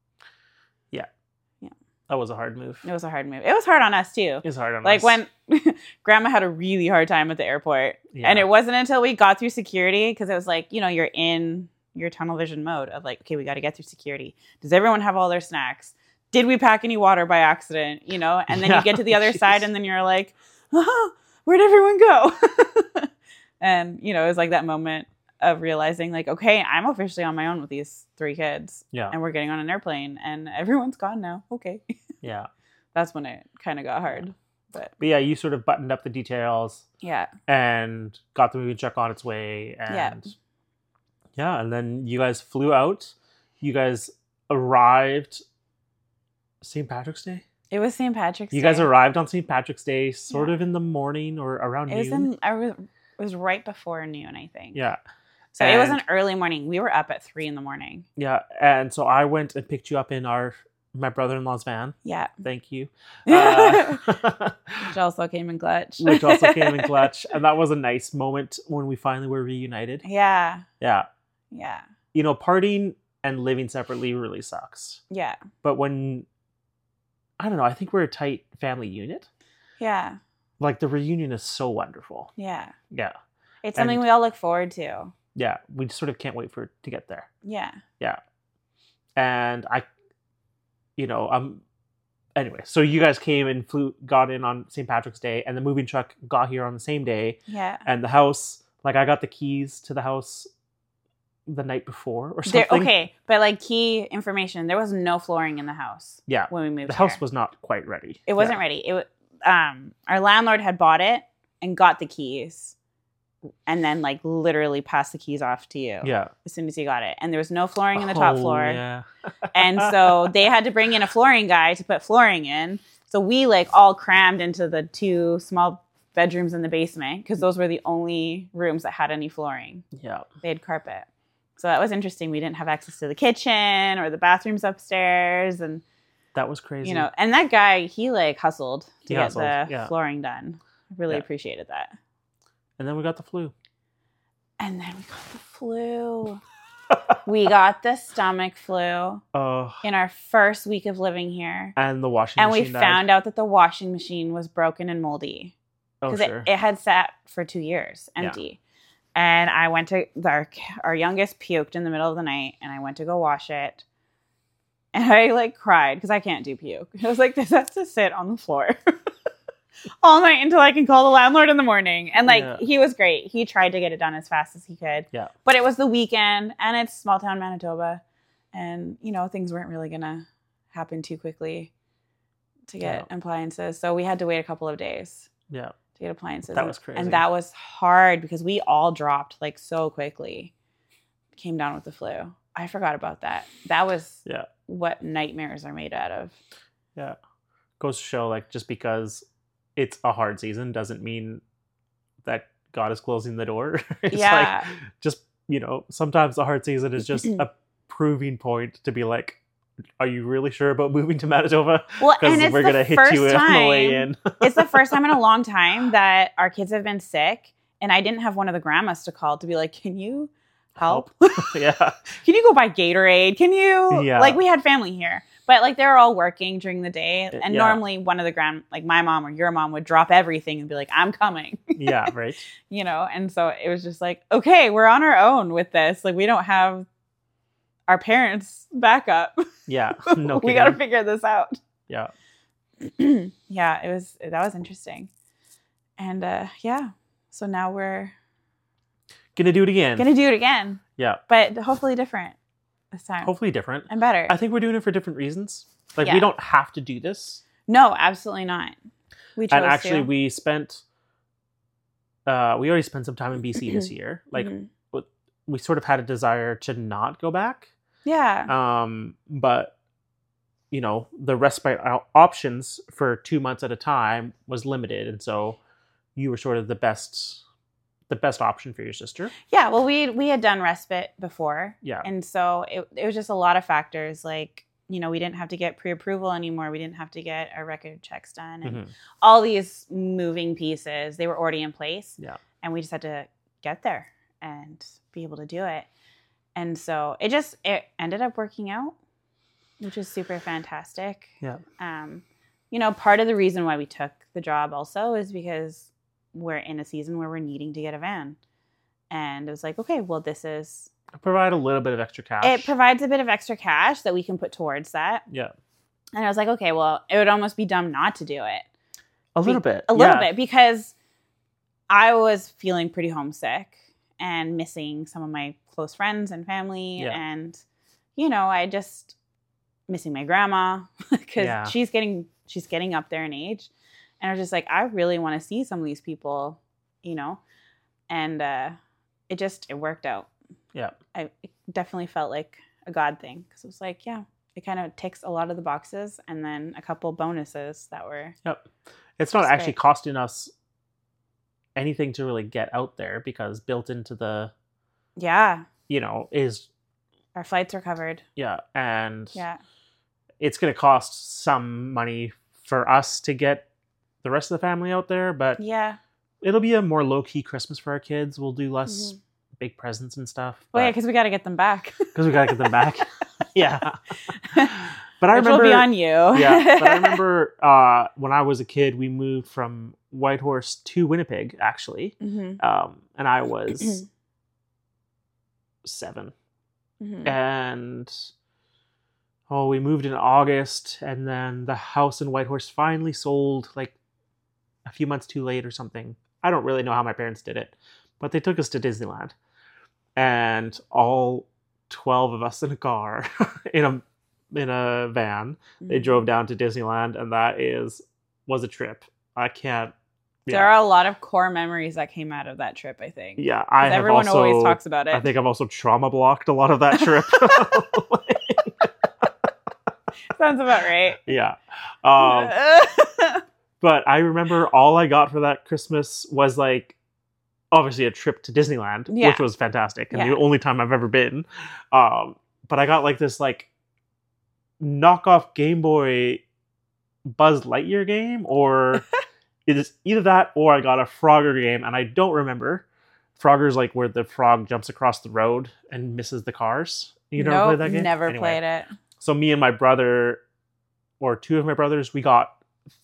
That was a hard move. It was a hard move. It was hard on us too. It was hard on us. When Grandma had a really hard time at the airport. Yeah. And it wasn't until we got through security because it was you're in your tunnel vision mode of okay, we got to get through security. Does everyone have all their snacks? Did we pack any water by accident? And then you get to the other side and then you're like, where'd everyone go? And, it was that moment of realizing okay, I'm officially on my own with these 3 kids. Yeah. And we're getting on an airplane and everyone's gone now. Okay. Yeah. that's when it kind of got hard. But yeah, you sort of buttoned up the details yeah. and got the movie truck on its way. And yeah, and then you guys flew out. You guys arrived St. Patrick's Day? It was St. Patrick's Day. You guys arrived on St. Patrick's Day sort of in the morning or around noon? It was right before noon, I think. Yeah. So it was an early morning. We were up at 3 a.m. Yeah, and so I went and picked you up in my brother-in-law's van. Yeah. Thank you. Which also came in clutch. And that was a nice moment when we finally were reunited. Yeah. Yeah. Yeah. You know, partying and living separately really sucks. Yeah. But when, I don't know, I think we're a tight family unit. Yeah. Like, the reunion is so wonderful. Yeah. Yeah. It's something we all look forward to. Yeah. We sort of can't wait for it to get there. Yeah. Yeah. And anyway, so you guys came and got in on St. Patrick's Day, and the moving truck got here on the same day. Yeah. And the house, like, I got the keys to the house the night before or something. Okay, but like key information, there was no flooring in the house. Yeah. When we moved the house was not quite ready. It wasn't ready. It our landlord had bought it and got the keys, and then like literally passed the keys off to you. Yeah. As soon as he got it, and there was no flooring in the top floor. Yeah. And so they had to bring in a flooring guy to put flooring in. So we like all crammed into the 2 small bedrooms in the basement because those were the only rooms that had any flooring. Yeah. They had carpet. So that was interesting. We didn't have access to the kitchen or the bathrooms upstairs. And that was crazy. You know, and that guy, he like hustled to get the flooring done. I really appreciated that. And then we got the flu. We got the stomach flu in our first week of living here. And the washing machine And we found out that the washing machine was broken and moldy. Because it had sat for 2 years empty. And I went to, our youngest puked in the middle of the night, and I went to go wash it. And I like cried because I can't do puke. I was like, this has to sit on the floor all night until I can call the landlord in the morning. And like, he was great. He tried to get it done as fast as he could. Yeah. But it was the weekend, and it's small town Manitoba. And, you know, things weren't really going to happen too quickly to get appliances. So we had to wait a couple of days. Yeah. To get appliances. That was crazy. And that was hard because we all dropped like so quickly. Came down with the flu. I forgot about that. That was what nightmares are made out of. Yeah. Goes to show, like, just because it's a hard season doesn't mean that God is closing the door. It's like, just, you know, sometimes the hard season is just a proving point to be like, are you really sure about moving to Manitoba? Well, and it's we're going to hit you on the way in. It's the first time in a long time that our kids have been sick, and I didn't have one of the grandmas to call to be like, can you help? Yeah. Can you go buy Gatorade? Can you? Yeah. Like, we had family here, but like they're all working during the day, and normally one of the like my mom or your mom would drop everything and be like, I'm coming. Yeah, right. You know, and so it was just like, okay, we're on our own with this. Like, we don't have our parents' backup. Yeah, no we got to figure this out. Yeah. Yeah, that was interesting. And so now we're gonna do it again. Yeah. But hopefully different this time. Hopefully different. And better. I think we're doing it for different reasons. Like, we don't have to do this. No, absolutely not. We chose and actually, we already spent some time in BC this year. Like, we sort of had a desire to not go back. Yeah. But, you know, the respite options for 2 months at a time was limited. And so you were sort of the best option for your sister. Yeah. Well, we had done respite before. Yeah. And so it was just a lot of factors. Like, you know, we didn't have to get pre-approval anymore. We didn't have to get our record checks done. And all these moving pieces, they were already in place. Yeah. And we just had to get there and be able to do it. And so it ended up working out, which is super fantastic. Yeah. You know, part of the reason why we took the job also is because we're in a season where we're needing to get a van. And it was like, okay, well, provide a little bit of extra cash. It provides a bit of extra cash that we can put towards that. Yeah. And I was like, okay, well, it would almost be dumb not to do it. A little bit, because I was feeling pretty homesick and missing some of my close friends and family. Yeah. And, you know, I just missing my grandma because she's getting she's getting up there in age. And I was just like, I really want to see some of these people, you know, and it worked out. Yeah. It definitely felt like a God thing because it was like, yeah, it kind of ticks a lot of the boxes and then a couple bonuses that were. Yep. It's not actually great. costing us anything to really get out there because built into the, Yeah. you know, is. Our flights are covered. Yeah. And Yeah. it's going to cost some money for us to get the rest of the family out there, but Yeah. it'll be a more low-key Christmas for our kids. We'll do less big presents and stuff. Well, yeah, because we got to get them back. Because we got to get them back. Yeah. But I Which remember... will be on you. Yeah, but I remember when I was a kid, we moved from Whitehorse to Winnipeg, actually. And I was 7. And... we moved in August, and then the house in Whitehorse finally sold like a few months too late or something. I don't really know how my parents did it, but they took us to Disneyland, and all 12 of us in a car, in a van, they drove down to Disneyland, and that was a trip. I can't. Yeah. There are a lot of core memories that came out of that trip, I think. Yeah, everyone always talks about it. I think I've also trauma blocked a lot of that trip. Sounds about right. Yeah. But I remember all I got for that Christmas was like, obviously a trip to Disneyland, which was fantastic. And the only time I've ever been. But I got like this like knockoff Game Boy Buzz Lightyear game, or it is either that or I got a Frogger game, and I don't remember. Frogger's like where the frog jumps across the road and misses the cars. You never played that game? Never played it. So me and my brother, or 2 of my brothers, we got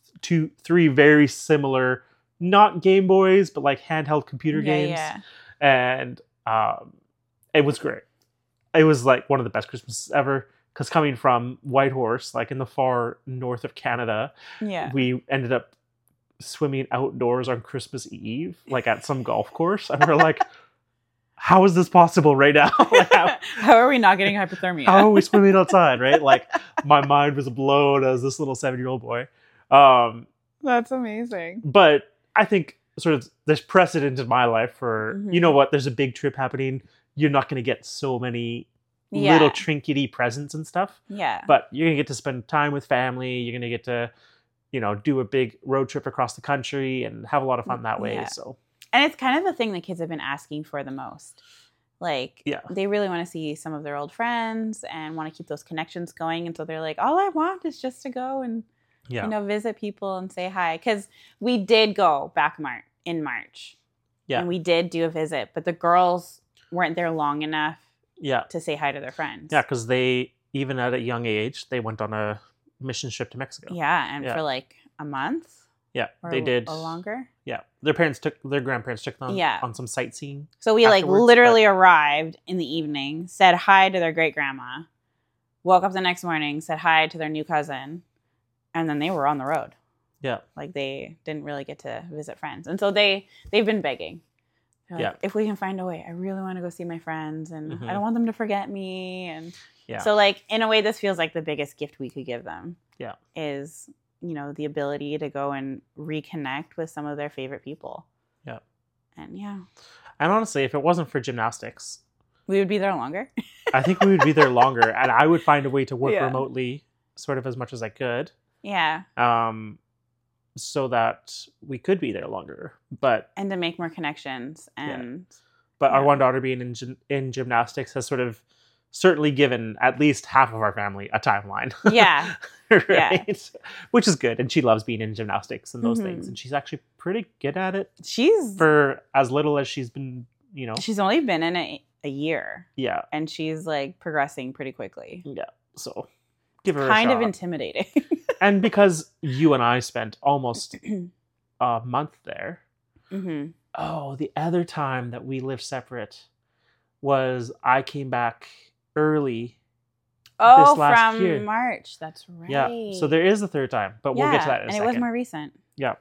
3 very similar, not Game Boys, but like handheld computer games. Yeah. And it was great. It was like one of the best Christmases ever. Because coming from Whitehorse, like in the far north of Canada, we ended up swimming outdoors on Christmas Eve, like at some golf course. And we're like, how is this possible right now? Like, how are we not getting hypothermia? How are we swimming outside, right? Like, my mind was blown as this little 7-year-old boy. That's amazing. But I think sort of there's precedent in my life for, you know what, there's a big trip happening. You're not going to get so many little trinkety presents and stuff. Yeah. But you're going to get to spend time with family. You're going to get to, you know, do a big road trip across the country and have a lot of fun that way. So. And it's kind of the thing that kids have been asking for the most. Like, they really want to see some of their old friends and want to keep those connections going. And so they're like, all I want is just to go and, you know, visit people and say hi. Because we did go back in March. Yeah. And we did do a visit. But the girls weren't there long enough to say hi to their friends. Yeah, because they, even at a young age, they went on a mission trip to Mexico. Yeah, and for like a month. Yeah, they did. Or longer. Yeah, their grandparents took them on some sightseeing. So we like literally arrived in the evening, said hi to their great grandma, woke up the next morning, said hi to their new cousin, and then they were on the road. Yeah, like they didn't really get to visit friends, and so they've been begging. Like, if we can find a way, I really want to go see my friends, and I don't want them to forget me. And so, like in a way, this feels like the biggest gift we could give them. Yeah, is, you know, the ability to go and reconnect with some of their favorite people. Yeah. And and honestly, if it wasn't for gymnastics, we would be there longer. I think we would be there longer, and I would find a way to work remotely sort of as much as I could. Yeah. So that we could be there longer, and to make more connections. And but our one daughter being in gymnastics has sort of certainly given at least half of our family a timeline. Yeah. Right. Yeah. Which is good. And she loves being in gymnastics and those things. And she's actually pretty good at it. She's for as little as she's been, you know. She's only been in it a year. Yeah. And she's like progressing pretty quickly. Yeah. So give her kind a shot. of intimidating. And because you and I spent almost a month there. Oh, the other time that we lived separate was I came back early. Oh, this last from year. March. That's right. Yeah. So there is a third time, but we'll get to that in a second. And it was more recent. Yeah.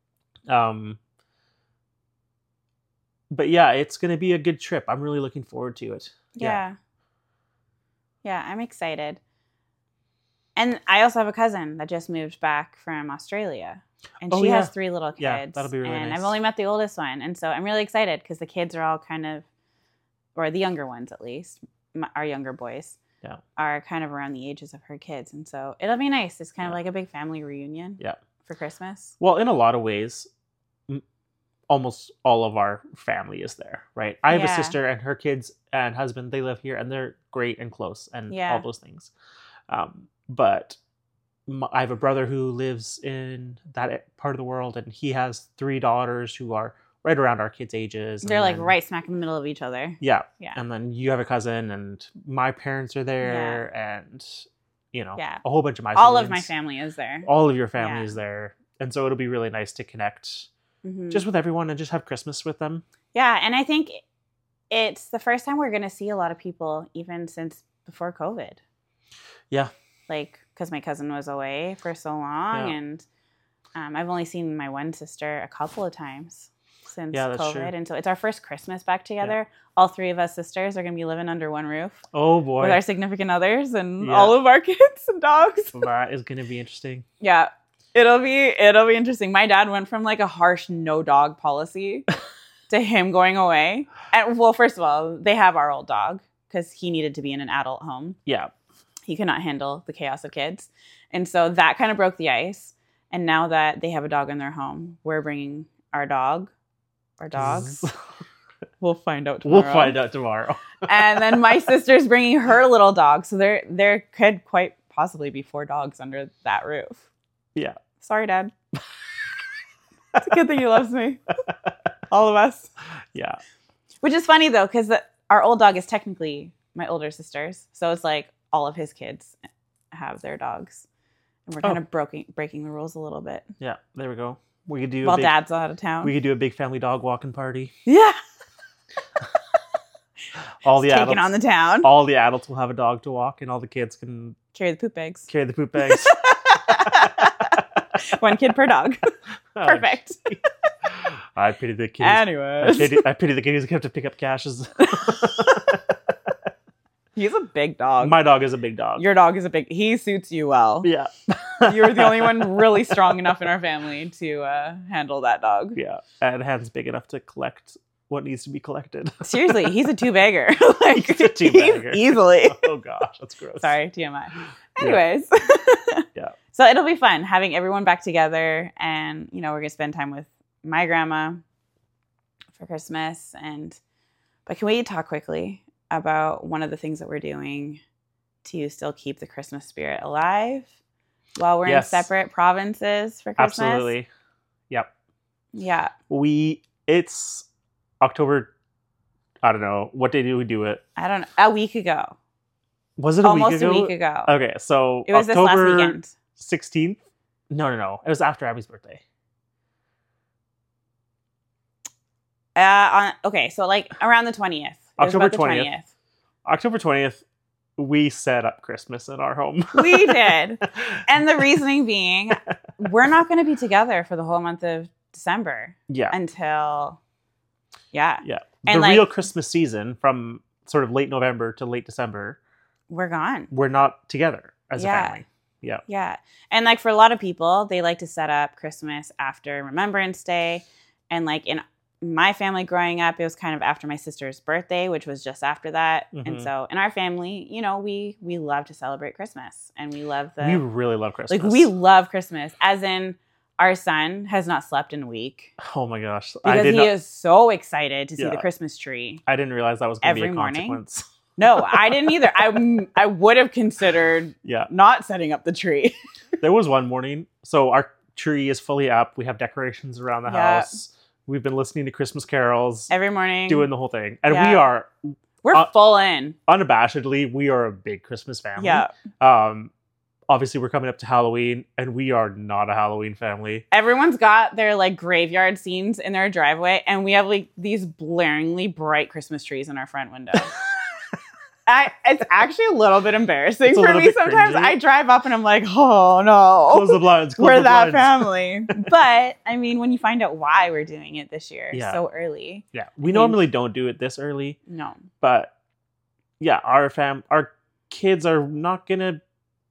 But yeah, it's going to be a good trip. I'm really looking forward to it. Yeah. Yeah, I'm excited. And I also have a cousin that just moved back from Australia. And Oh, she yeah. has 3 little kids. Yeah, that'll be really and nice. I've only met the oldest one. And so I'm really excited because the kids are all kind of, or the younger ones at least, our younger boys, Yeah. are kind of around the ages of her kids. And so it'll be nice. It's kind of like a big family reunion Yeah. for Christmas. Well, in a lot of ways, almost all of our family is there, right? I have a Yeah. sister and her kids and husband, they live here and they're great and close and Yeah. all those things. But I have a brother who lives in that part of the world and he has 3 daughters who are right around our kids' ages. They're and like then- right smack in the middle of each other. Yeah. Yeah. And then you have a cousin and my parents are there and, you know, Yeah. a whole bunch of my All of my siblings. family is there. All of your family Yeah. is there. And so it'll be really nice to connect Mhm. just with everyone and just have Christmas with them. Yeah, and I think it's the first time we're going to see a lot of people even since before COVID. Yeah. Like, because my cousin was away for so long, Yeah. and I've only seen my one sister a couple of times since Yeah, that's COVID. true. And so it's our first Christmas back together. All 3 of us sisters are going to be living under one roof Oh boy. with our significant others and Yeah. all of our kids and dogs. That is going to be interesting. Yeah. It'll be interesting. My dad went from like a harsh no dog policy to him going away. And well, first of all, they have our old dog because he needed to be in an adult home. Yeah. He could not handle the chaos of kids. And so that kind of broke the ice. And now that they have a dog in their home, we're bringing our dog or dogs. We'll find out tomorrow. We'll find out tomorrow. And then my sister's bringing her little dog. So there could quite possibly be 4 dogs under that roof. Yeah. Sorry, Dad. It's a good thing he loves me. All of us. Yeah. Which is funny, though, because our old dog is technically my older sister's. So it's like all of his kids have their dogs. And we're kind of breaking the rules a little bit. Yeah. There we go. We could do While Dad's out of town. We could do a big family dog walking party. Yeah. All the Taking adults on the town. all the adults will have a dog to walk and all the kids can Carry the poop bags. carry the poop bags. 1 kid per dog. Perfect. I pity the kids. Anyways. I pity the kids who have to pick up caches. He's a big dog. My dog is a big dog. Your dog is he suits you well. Yeah. You're the only one really strong enough in our family to handle that dog. Yeah. And hands big enough to collect what needs to be collected. Seriously, he's a 2-bagger. Like, He's a 2-bagger. easily. Oh gosh, that's gross. Sorry, TMI. Anyways. Yeah. So it'll be fun having everyone back together, and we're gonna spend time with my grandma for Christmas. But can we talk quickly about one of the things that we're doing to still keep the Christmas spirit alive while we're Yes. in separate provinces for Christmas? Absolutely. Yep. Yeah. It's October, I don't know. What day did we do it? I don't know. A week ago. Was it Almost a week ago. Okay, so It was October this last weekend. 16th? No. It was after Abby's birthday. Okay, so like around the 20th. It was October about the 20th. October 20th, we set up Christmas in our home. We did. And the reasoning being, we're not going to be together for the whole month of December Yeah. until, yeah, Yeah. And the like- real Christmas season from sort of late November to late December, we're gone. we're not together as a Yeah. family. Yeah. Yeah. And like for a lot of people, they like to set up Christmas after Remembrance Day. And like in my family growing up, it was kind of after my sister's birthday, which was just after that. And Mhm. so in our family, we love to celebrate Christmas, and we love We really love Christmas. like we love Christmas, as in our son has not slept in a week Oh my gosh. because he is so excited to see the Yeah. Christmas tree. I didn't realize that was going to be every a morning. consequence. No, I didn't either. I would have considered Yeah. not setting up the tree. There was one morning. So our tree is fully up. We have decorations around the Yeah. house. We've been listening to Christmas carols, Every morning. doing the whole thing. And Yeah. we are We're full in. unabashedly, we are a big Christmas family. Yeah. Obviously we're coming up to Halloween and we are not a Halloween family. Everyone's got their like graveyard scenes in their driveway, and we have like these blaringly bright Christmas trees in our front window. It's actually a little bit embarrassing It's a for little me bit sometimes. cringy. I drive up and I'm like, oh no. Close the blinds. Close We're the that blinds. family. But I mean, when you find out why we're doing it this year Yeah. so early, Yeah. We normally don't do it this early, no. but yeah, our kids are not gonna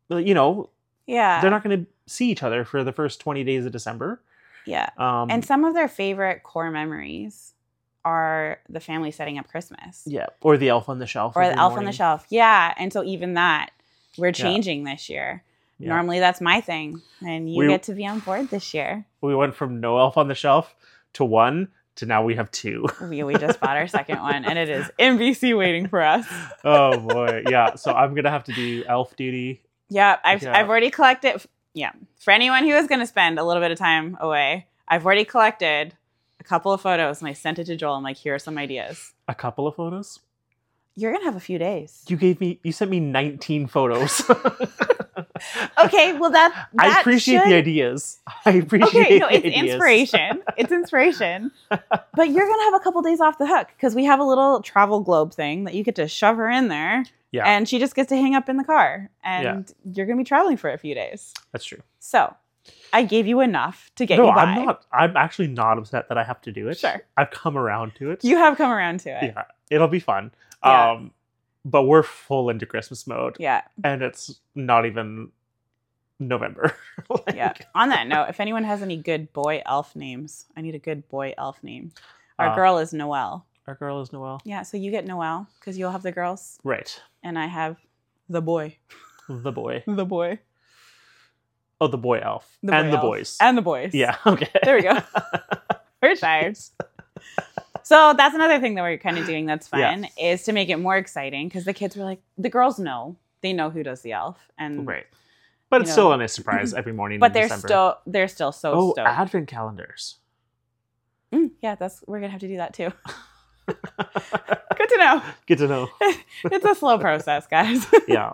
you know, Yeah. they're not going to see each other for the first 20 days of December. Yeah. And some of their favorite core memories are the family setting up Christmas. Yeah. Or the elf on the shelf. Or the every elf on morning. the shelf. Yeah. And so even that, we're changing this year. Yeah. Normally that's my thing. And you get to be on board this year. We went from no elf on the shelf to 1 to now we have 2. We just bought our second one, and it is NBC waiting for us. Oh boy. Yeah. So I'm going to have to do elf duty. Yeah. I've already collected. Yeah. For anyone who is going to spend a little bit of time away, I've already collected a couple of photos, and I sent it to Joel. I'm like, here are some ideas. A couple of photos? You're going to have a few days. You sent me 19 photos. Okay, well that I appreciate the ideas. It's inspiration. It's inspiration. But you're gonna have a couple days off the hook because we have a little travel globe thing that you get to shove her in there. Yeah. And she just gets to hang up in the car. And you're gonna be traveling for a few days. That's true. So I gave you enough to get you by. I'm actually not upset that I have to do it. Sure. I've come around to it. You have come around to it. Yeah. It'll be fun. Yeah. But we're full into Christmas mode. Yeah. And it's not even November. Yeah. On that note, if anyone has any good boy elf names, I need a good boy elf name. Our girl is Noelle. Our girl is Noelle. Yeah, so you get Noelle because you'll have the girls. Right. And I have the boy. The boy. The boy. Oh, the boy elf. The and boy the elf. boys. And the boys. Yeah, okay. There we go. We're tired. So that's another thing that we're kind of doing that's fun is to make it more exciting because the kids were like, the girls know. They know who does the elf. And right. But it's still a nice surprise every morning but in they're December. they're still so stoked. Advent calendars. Yeah, we're going to have to do that too. Good to know. Good to know. It's a slow process, guys. Yeah.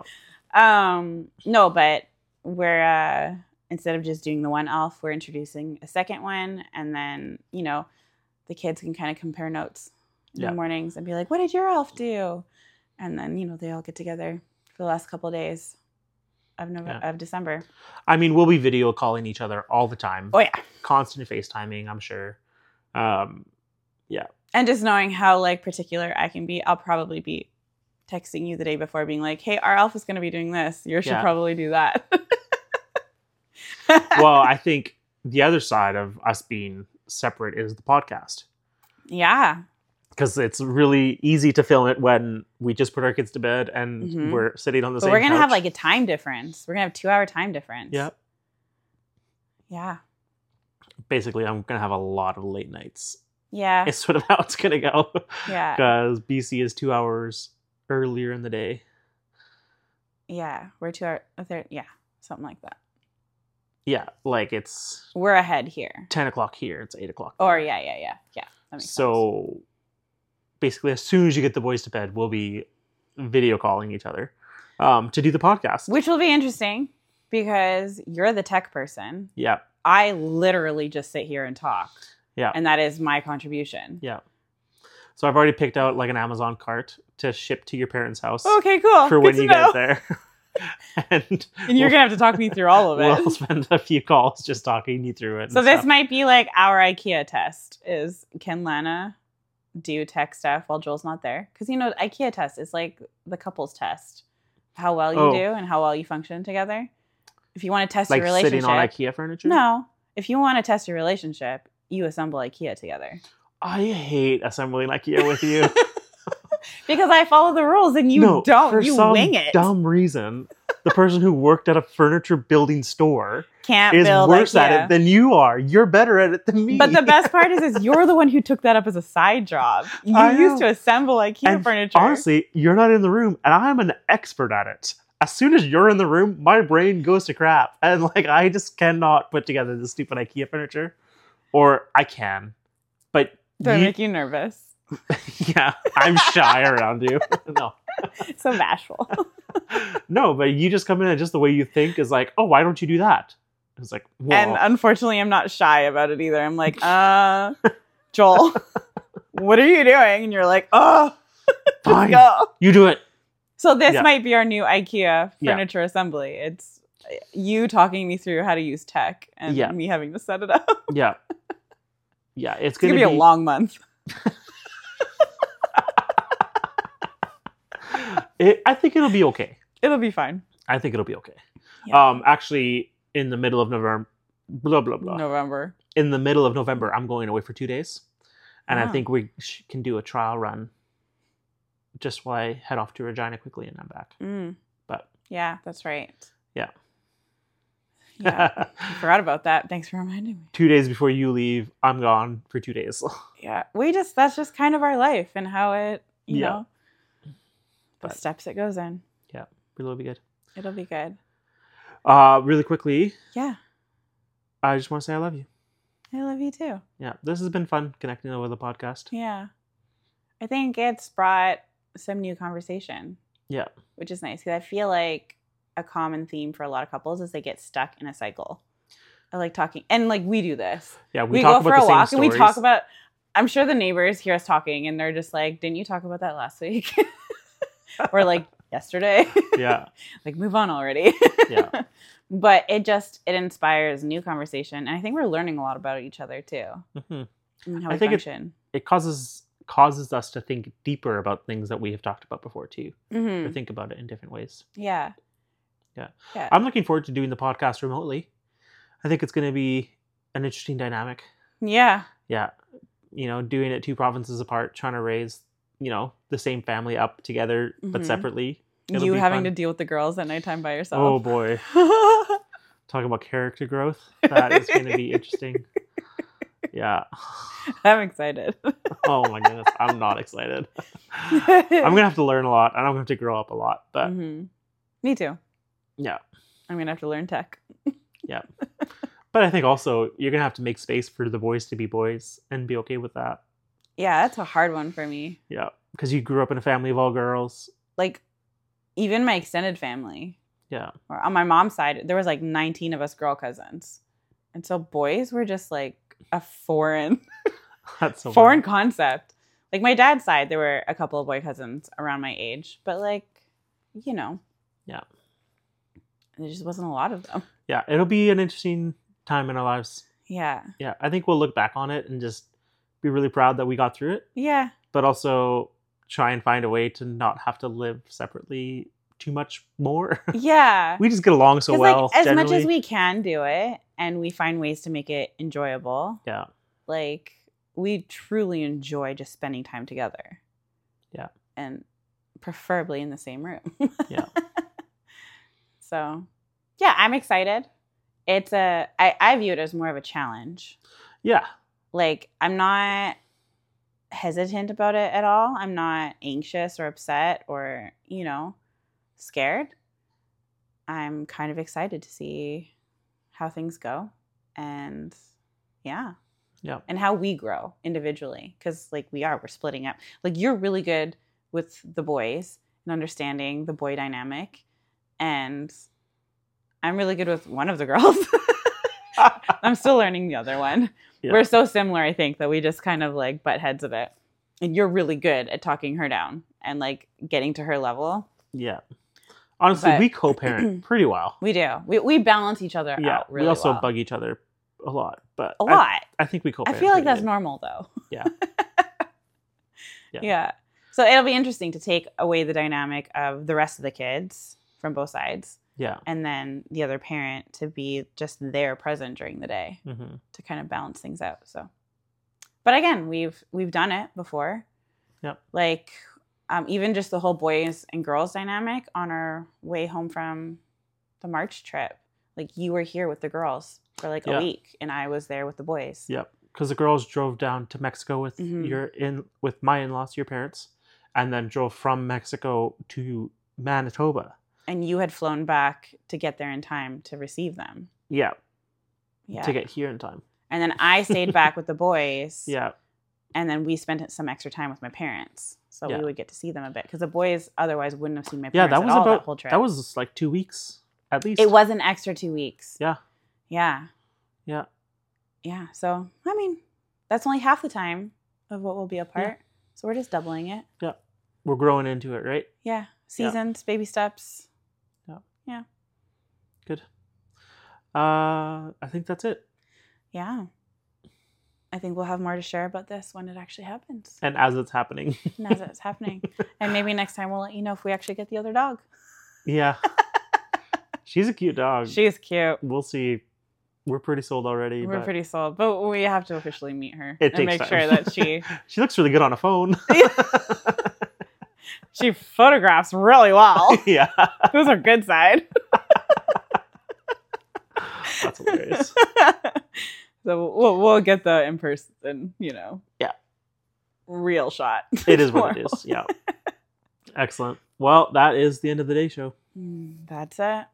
No, but we're instead of just doing the one elf, we're introducing a second one, and then the kids can kind of compare notes in the mornings and be like, "What did your elf do?" And then they all get together for the last couple of days of December. I mean, we'll be video calling each other all the time. Oh yeah, constant FaceTiming, I'm sure. Yeah. And just knowing how particular I can be, I'll probably be texting you the day before being like, hey, our elf is going to be doing this. You should probably do that. Well, I think the other side of us being separate is the podcast. Yeah. Because it's really easy to film it when we just put our kids to bed and we're sitting on the same couch. But we're going to have a time difference. We're going to have 2-hour time difference. Yep. Yeah. Basically, I'm going to have a lot of late nights. Yeah. It's sort of how it's going to go. Yeah. Because BC is 2 hours earlier in the day. Yeah. We're 2 hours. Yeah. Something like that. Yeah. We're ahead here. 10 o'clock here. It's 8 o'clock. Or yeah. Yeah. That makes sense. Basically, as soon as you get the boys to bed, we'll be video calling each other to do the podcast. Which will be interesting because you're the tech person. Yeah. I literally just sit here and talk. Yeah. And that is my contribution. Yeah. So I've already picked out an Amazon cart to ship to your parents' house. Okay, cool. For when you get there. and you're going to have to talk me through all of it. We'll spend a few calls just talking you through it. So this might be our IKEA test is, can Lana do tech stuff while Joel's not there? Because, IKEA test is the couples test. How well you do and how well you function together. If you want to test your relationship. Sitting on IKEA furniture? No. If you want to test your relationship, you assemble IKEA together. I hate assembling IKEA with you. Because I follow the rules and you don't. You wing it. For some dumb reason, the person who worked at a furniture building store is worse IKEA. at it than you are. You're better at it than me. But the best part is you're the one who took that up as a side job. You used to assemble IKEA furniture. Honestly, you're not in the room, and I'm an expert at it. As soon as you're in the room, my brain goes to crap. And I just cannot put together this stupid IKEA furniture. Or I can. But do I make you nervous? Yeah, I'm shy around you. No. So bashful. No, but you just come in and just the way you think is oh, why don't you do that? It's well. And unfortunately, I'm not shy about it either. I'm like, Joel, what are you doing? And you're like, oh, fine. Go. You do it. So this might be our new IKEA furniture assembly. It's you talking me through how to use tech and me having to set it up. Yeah. Yeah, it's going to be a long month. I think it'll be okay. It'll be fine. I think it'll be okay. Yeah. Actually, in the middle of November, blah blah blah. November. In the middle of November, I'm going away for 2 days, and I Wow. think we can do a trial run. Just while I head off to Regina quickly, and I'm back. But Yeah, that's right. yeah. Yeah. I forgot about that. Thanks for reminding me. 2 days before you leave, I'm gone for 2 days. Yeah. That's just kind of our life and how it, you Yeah. know, the But- steps it goes in. Yeah, it'll be good. It'll be good. Really quickly, Yeah. I just want to say I love you. I love you too. Yeah, this has been fun connecting over the podcast. Yeah. I think it's brought some new conversation. Yeah. Which is nice because I feel like a common theme for a lot of couples is they get stuck in a cycle. I like talking, and like we do this. Yeah, We talk go about for a the same walk and we talk stories. about. I'm sure the neighbors hear us talking and they're just like, "Didn't you talk about that last week?" Or like yesterday. Yeah, Like move on already. yeah, But it inspires new conversation, and I think we're learning a lot about each other too, Mhm. and how I we think function. It causes us to think deeper about things that we have talked about before too, or Mhm. think about it in different ways. Yeah. Yeah. Yeah. I'm looking forward to doing the podcast remotely. I think it's going to be an interesting dynamic. Yeah. Yeah, doing it 2 provinces apart, trying to raise the same family up together but Mhm. separately. It'll You be having fun. to deal with the girls at nighttime by Oh yourself. boy, talk about character growth. That is going to be interesting. Yeah. I'm excited. Oh my goodness, I'm not excited. I'm gonna have to learn a lot, and I'm gonna have to grow up a lot. But Mhm. Me too. yeah, I'm gonna have to learn tech. yeah. But I think also you're gonna have to make space for the boys to be boys and be okay with that. Yeah, that's a hard one for me. Yeah, because you grew up in a family of all girls. Like, even my extended family, Yeah, or on my mom's side, there was like 19 of us girl cousins, and so boys were just like a foreign that's so foreign funny. concept. Like my dad's side, there were a couple of boy cousins around my age, but like, Yeah, there just wasn't a lot of them. yeah. It'll be an interesting time in our lives. Yeah, Yeah, I think we'll look back on it and just be really proud that we got through it, yeah, but also try and find a way to not have to live separately too much more. yeah. We just get along so 'Cause, well. like, as much generally. as we can do it, and we find ways to make it enjoyable, Yeah, like we truly enjoy just spending time together. Yeah. And preferably in the same room. Yeah. So, yeah, I'm excited. I view it as more of a challenge. yeah, Like, I'm not hesitant about it at all. I'm not anxious or upset or, scared. I'm kind of excited to see how things go. And yeah. yeah, And how we grow individually. Because, like, we're splitting up. Like, you're really good with the boys and understanding the boy dynamic. And I'm really good with one of the girls. I'm still learning the other one. Yeah. We're so similar, I think, that we just kind of like butt heads a bit. And you're really good at talking her down and like getting to her level. yeah. Honestly, But- we co-parent pretty well. We do. We balance each other Yeah, out really we also well. bug each other a lot, but A lot. I think we I co-parent. feel like pretty that's good. normal though. Yeah. Yeah. Yeah. So it'll be interesting to take away the dynamic of the rest of the kids from both sides, Yeah. and then the other parent to be just there present during the day Mm-hmm. to kind of balance things out. So, but again, we've done it before. Yep. Like even just the whole boys and girls dynamic on our way home from the March trip. Like you were here with the girls for like Yeah. a week, and I was there with the boys. Yep. Because the girls drove down to Mexico with Mhm. with my in-laws, your parents, and then drove from Mexico to Manitoba. And you had flown back to get there in time to receive them. Yeah. Yeah. To get here in time. And then I stayed back with the boys. Yeah. And then we spent some extra time with my parents. So Yeah. we would get to see them a bit. Because the boys otherwise wouldn't have seen my Yeah, parents that was at all about that whole trip. that was like 2 weeks at least. It was an extra 2 weeks. Yeah. Yeah. Yeah. Yeah. So, I mean, that's only half the time of what we'll be apart. So we're just doubling it. Yeah. We're growing into it, right? Yeah. Seasons, baby steps. Good. I think that's it. Yeah. I think we'll have more to share about this when it actually happens. And as it's happening. And as it's happening. And maybe next time we'll let you know if we actually get the other dog. Yeah. She's a cute dog. She's cute. We'll see. We're pretty sold already. We're pretty sold, but we have to officially meet her It and takes make time. sure that she She looks really good on a phone. she photographs really well. Yeah. Who's her good side? That's hilarious. So we'll get the in person, Yeah. real shot. It is what it is. Yeah. Excellent. Well, that is the end of the day show. That's it.